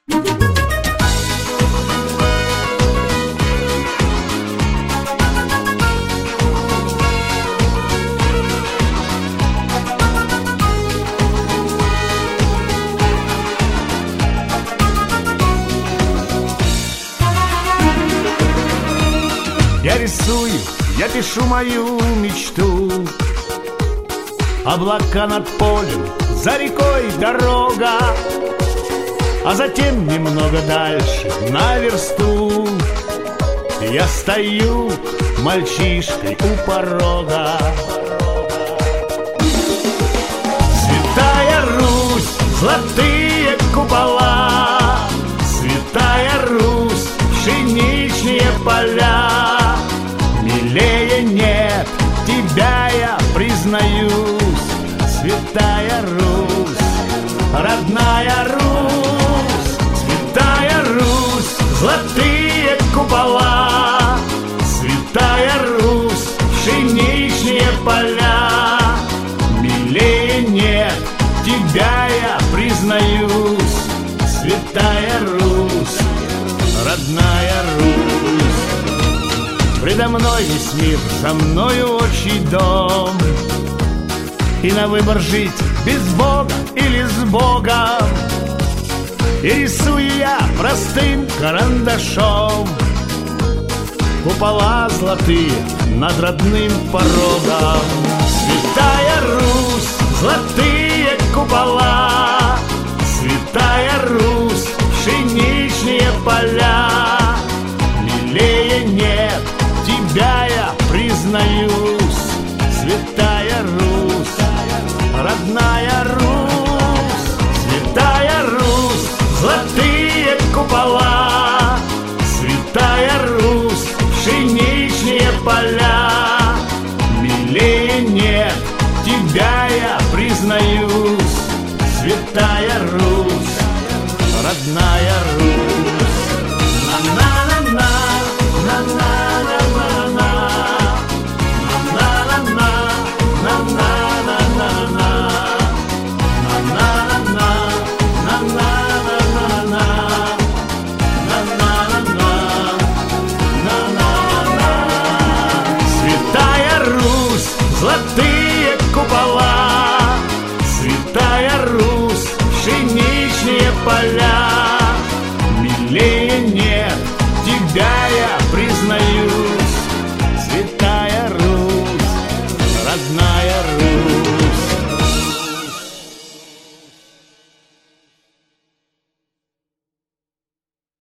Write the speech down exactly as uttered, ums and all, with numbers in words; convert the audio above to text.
Я рисую, я пишу мою мечту. Облака над полем, за рекой дорога, а затем немного дальше, на версту, я стою мальчишкой у порога. Святая Русь, золотые купола, Святая Русь, пшеничные поля. Милее нет, тебя я признаюсь, Святая Русь, родная Русь, Святая Русь, золотые купола, Святая Русь, пшеничные поля. Милее нет, тебя я признаюсь, Святая Русь, родная Русь. Предо мной весь мир, со мною отчий дом, и на выбор жить без Бога или с Богом. И рисую я простым карандашом купола золотые над родным порогом. Святая Русь, золотые купола, Святая Русь, пшеничные поля. Милее нет, тебя я признаюсь, Святая Русь, родная Русь, Святая Русь, золотые купола, Святая Русь, пшеничные поля. Милее нет, тебя я признаюсь, Святая Русь, родная Русь. На-на-на-на, на-на-на-на-на, на-на-на-на, на-на-на-на-на, на-на-на-на, на-на-на-на-на, на-на-на-на, на-на-на. Святая Русь, золотые купола, Святая Русь, пшеничные поля. Милее